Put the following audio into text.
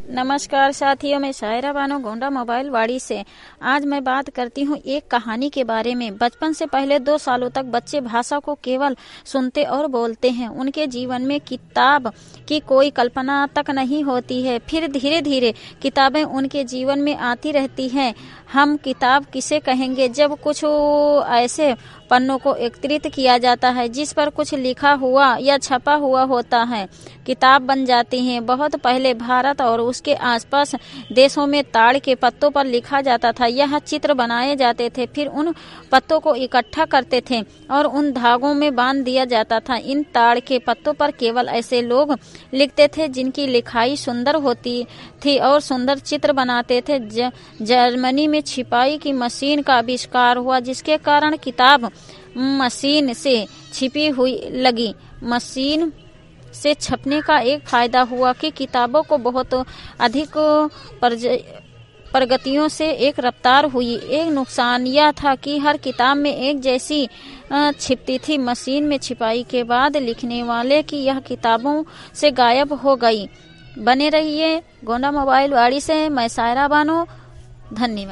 नमस्कार साथियों, मैं शायरा बानो गोंडा मोबाइल वाड़ी से। आज मैं बात करती हूँ एक कहानी के बारे में। बचपन से पहले 2 सालों तक बच्चे भाषा को केवल सुनते और बोलते हैं। उनके जीवन में किताब की कोई कल्पना तक नहीं होती है। फिर धीरे धीरे किताबें उनके जीवन में आती रहती हैं। हम किताब किसे कहेंगे जब कुछ ऐसे पन्नों को एकत्रित किया जाता है जिस पर कुछ लिखा हुआ या छपा हुआ होता है, किताब बन जाती हैं। बहुत पहले भारत और उसके आसपास देशों में ताड़ के पत्तों पर लिखा जाता था। यह चित्र बनाए जाते थे, फिर उन पत्तों को इकट्ठा करते थे और उन धागों में बांध दिया जाता था। इन ताड़ के पत्तों पर केवल ऐसे लोग लिखते थे जिनकी लिखाई सुंदर होती थी और सुंदर चित्र बनाते थे। जर्मनी में छिपाई की मशीन का आविष्कार हुआ, जिसके कारण किताब मशीन से छिपी हुई लगी। मशीन से छपने का एक फायदा हुआ कि किताबों को बहुत अधिक प्रगतियों से एक रफ्तार हुई। एक नुकसान यह था कि हर किताब में एक जैसी छिपती थी। मशीन में छिपाई के बाद लिखने वाले की यह किताबों से गायब हो गई। बने रहिए गोंडा मोबाइल वाड़ी से। मैं शायरा बानो। धन्यवाद।